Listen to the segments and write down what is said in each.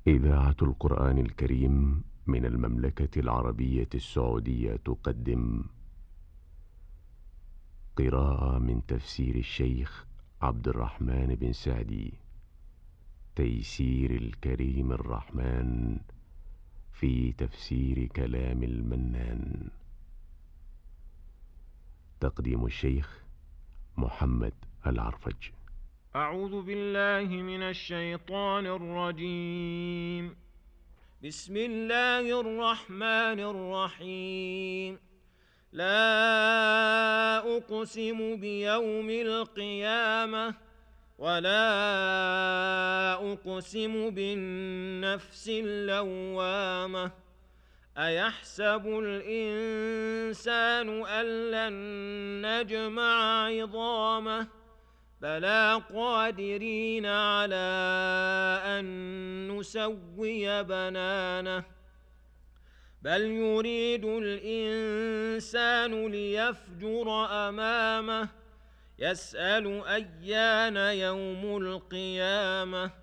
إذاعة القرآن الكريم من المملكة العربية السعودية تقدم قراءة من تفسير الشيخ عبد الرحمن بن سعدي، تيسير الكريم الرحمن في تفسير كلام المنان. تقديم الشيخ محمد العرفج. أعوذ بالله من الشيطان الرجيم. بسم الله الرحمن الرحيم. لا أقسم بيوم القيامة ولا أقسم بالنفس اللوامة. أيحسب الإنسان أن لن نجمع عظامه بلى قادرين على أن نسوي بنانه بل يريد الإنسان ليفجر أمامه يسأل أيان يوم القيامة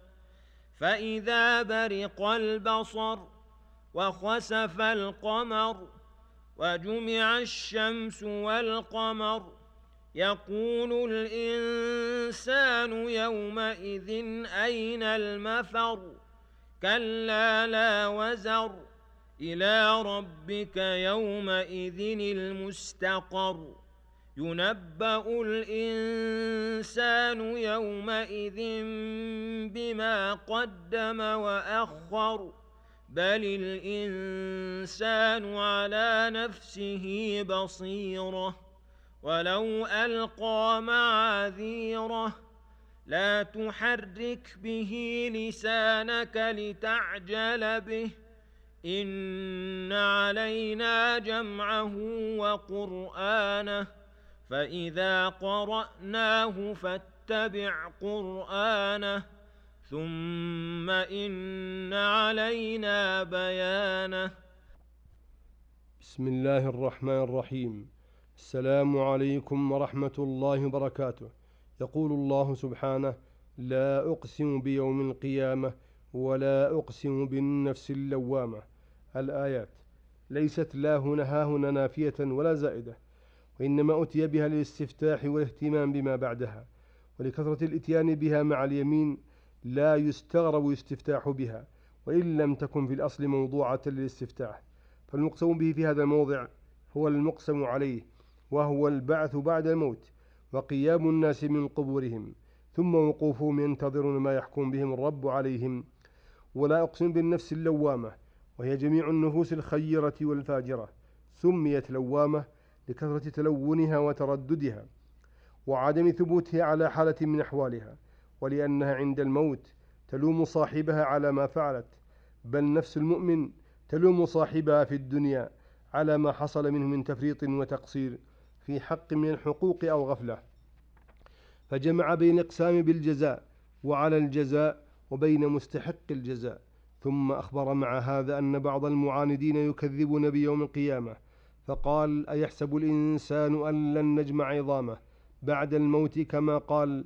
فإذا برق البصر وخسف القمر وجمع الشمس والقمر يقول الإنسان يومئذ أين المفر كلا لا وزر إلى ربك يومئذ المستقر ينبأ الإنسان يومئذ بما قدم وأخر بل الإنسان على نفسه بصيرة ولو ألقى معاذيره لا تحرك به لسانك لتعجل به إن علينا جمعه وقرآنه فإذا قرأناه فاتبع قرآنه ثم إن علينا بيانه. بسم الله الرحمن الرحيم. السلام عليكم ورحمة الله وبركاته. يقول الله سبحانه: لا أقسم بيوم القيامة ولا أقسم بالنفس اللوامة. الآيات ليست لا هنا نافية ولا زائدة، وإنما أتي بها للاستفتاح والاهتمام بما بعدها، ولكثرة الإتيان بها مع اليمين لا يستغرب الاستفتاح بها وإن لم تكن في الأصل موضوعة للاستفتاح. فالمقسم به في هذا الموضع هو المقسم عليه، وهو البعث بعد الموت وقيام الناس من قبورهم ثم وقوفهم ينتظرون ما يحكم بهم الرب عليهم. ولا أقسم بالنفس اللوامة، وهي جميع النفوس الخيرة والفاجرة، سميت لوامة لكثرة تلونها وترددها وعدم ثبوتها على حالة من أحوالها، ولأنها عند الموت تلوم صاحبها على ما فعلت، بل نفس المؤمن تلوم صاحبها في الدنيا على ما حصل منه من تفريط وتقصير في حق من الحقوق أو غفلة. فجمع بين الإقسام بالجزاء وعلى الجزاء وبين مستحق الجزاء، ثم أخبر مع هذا أن بعض المعاندين يكذبون بيوم القيامة، فقال: أيحسب الإنسان أن لن نجمع عظامه بعد الموت كما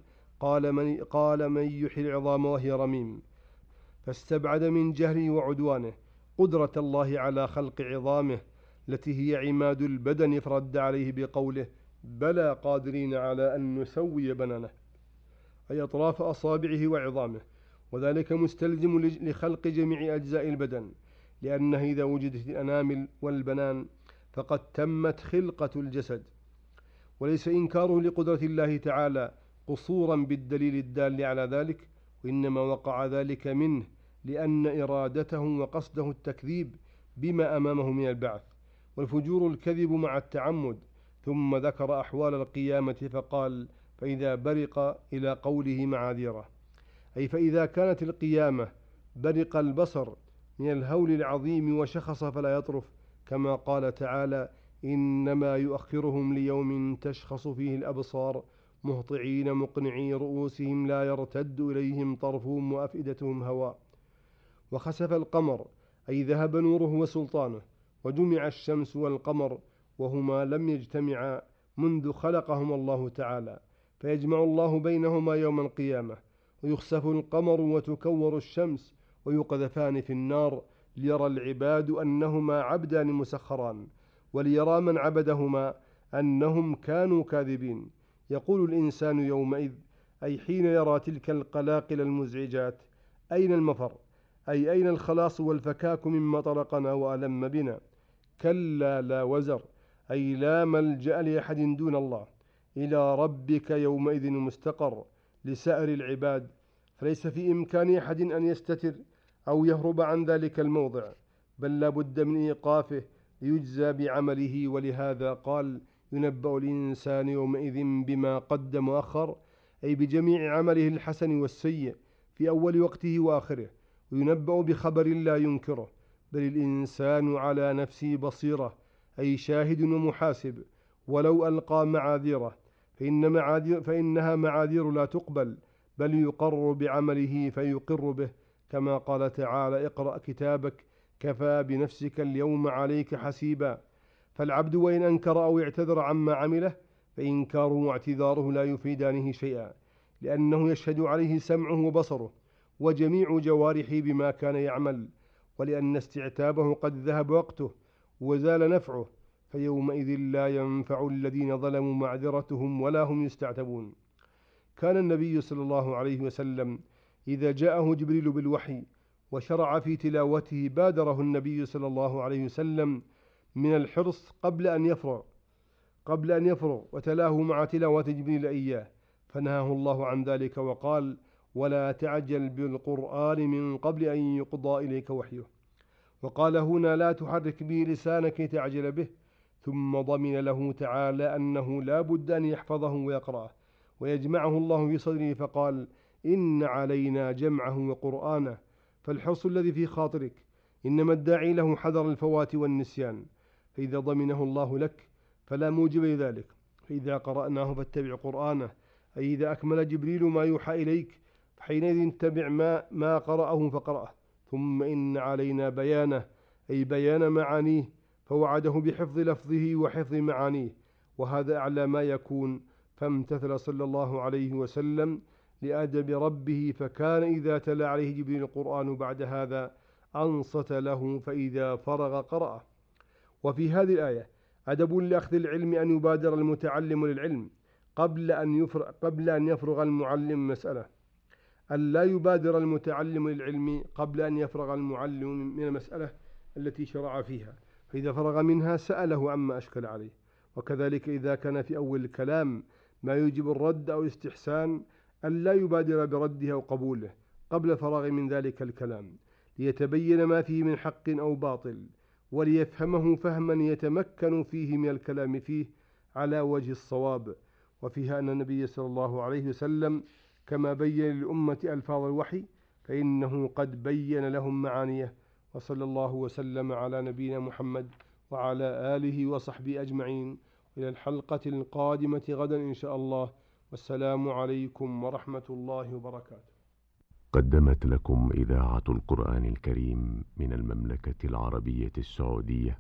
قال من يحيي العظام وهي رميم، فاستبعد من جهله وعدوانه قدرة الله على خلق عظامه التي هي عماد البدن، فرد عليه بقوله: بلى قادرين على أن نسوي بنانه، أي أطراف أصابعه وعظامه، وذلك مستلزم لخلق جميع أجزاء البدن، لأنه إذا وجدت الأنامل والبنان فقد تمت خلقة الجسد. وليس إنكاره لقدرة الله تعالى قصورا بالدليل الدال على ذلك، وإنما وقع ذلك منه لأن إرادته وقصده التكذيب بما أمامه من البعث، والفجور الكذب مع التعمد. ثم ذكر أحوال القيامة فقال: فإذا برق، إلى قوله معاذيره، أي فإذا كانت القيامة برق البصر من الهول العظيم وشخص فلا يطرف، كما قال تعالى: إنما يؤخرهم ليوم تشخص فيه الأبصار مهطعين مقنعي رؤوسهم لا يرتد إليهم طرفهم وأفئدتهم هواء. وخسف القمر، أي ذهب نوره وسلطانه، وجمع الشمس والقمر وهما لم يجتمعا منذ خلقهما الله تعالى، فيجمع الله بينهما يوم القيامة، ويخسف القمر وتكور الشمس ويقذفان في النار ليرى العباد أنهما عبدان مسخران، وليرى من عبدهما أنهم كانوا كاذبين. يقول الإنسان يومئذ، أي حين يرى تلك القلاقل المزعجات، أين المفر؟ أي أين الخلاص والفكاك مما طرقنا وألم بنا؟ كلا لا وزر، أي لا ملجأ لأحد دون الله. إلى ربك يومئذ المستقر لسائر العباد، فليس في إمكان أحد أن يستتر أو يهرب عن ذلك الموضع، بل لا بد من إيقافه ليجزى بعمله. ولهذا قال: ينبأ الإنسان يومئذ بما قدم وأخر، أي بجميع عمله الحسن والسيء في أول وقته وآخره، وينبأ بخبر لا ينكره، بل الإنسان على نفسه بصيرة، أي شاهد ومحاسب، ولو ألقى معاذيره فإنها معاذير لا تقبل، بل يقر بعمله فيقر به، كما قال تعالى: اقرأ كتابك كفى بنفسك اليوم عليك حسيبا. فالعبد وإن أنكر أو اعتذر عما عمله، فإنكاره واعتذاره لا يفيدانه شيئا، لأنه يشهد عليه سمعه وبصره وجميع جوارحه بما كان يعمل، ولأن استعتابه قد ذهب وقته وزال نفعه، فيومئذ لا ينفع الذين ظلموا معذرتهم ولا هم يستعتبون. كان النبي صلى الله عليه وسلم إذا جاءه جبريل بالوحي وشرع في تلاوته بادره النبي صلى الله عليه وسلم من الحرص قبل أن يفرغ وتلاه مع تلاوة جبريل إياه، فنهاه الله عن ذلك وقال: ولا تعجل بالقرآن من قبل أن يقضى إليك وحيه. وقال هنا: لا تحرك به لسانك لتعجل به. ثم ضمن له تعالى أنه لا بد أن يحفظه ويقرأه ويجمعه الله في صدره، فقال: إن علينا جمعه وقرآنه. فالحرص الذي في خاطرك إنما الداعي له حذر الفوات والنسيان، فإذا ضمنه الله لك فلا موجب لذلك. فإذا قرأناه فاتبع قرآنه، أي إذا أكمل جبريل ما يوحى إليك فحينئذ اتبع ما قرأه فقرأه. ثم إن علينا بيانه، أي بيان معانيه، فوعده بحفظ لفظه وحفظ معانيه، وهذا أعلى ما يكون. فامتثل صلى الله عليه وسلم لأدب ربه، فكان إذا تلا عليه جبريل القرآن بعد هذا أنصت له، فإذا فرغ قرأه. وفي هذه الآية أدب لأخذ العلم أن يبادر المتعلم للعلم قبل أن يفرغ المعلم مسألة، أن لا يبادر المتعلم للعلم قبل أن يفرغ المعلم من المسألة التي شرع فيها، فإذا فرغ منها سأله عما أشكل عليه. وكذلك إذا كان في أول الكلام ما يوجب الرد أو الاستحسان، أن لا يبادر برده أو قبوله قبل الفراغ من ذلك الكلام، ليتبين ما فيه من حق أو باطل، وليفهمه فهما يتمكن فيه من الكلام فيه على وجه الصواب. وفيها أن النبي صلى الله عليه وسلم كما بين للأمة ألفاظ الوحي، فإنه قد بين لهم معانيه. وصلى الله وسلم على نبينا محمد وعلى آله وصحبه أجمعين، إلى الحلقة القادمة غدا إن شاء الله، والسلام عليكم ورحمة الله وبركاته. قدمت لكم إذاعة القرآن الكريم من المملكة العربية السعودية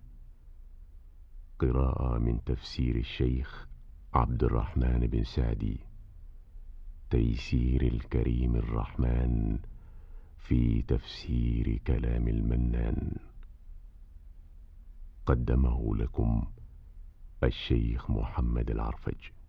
قراءة من تفسير الشيخ عبد الرحمن بن سعدي، تيسير الكريم الرحمن في تفسير كلام المنان. قدمه لكم الشيخ محمد العرفج.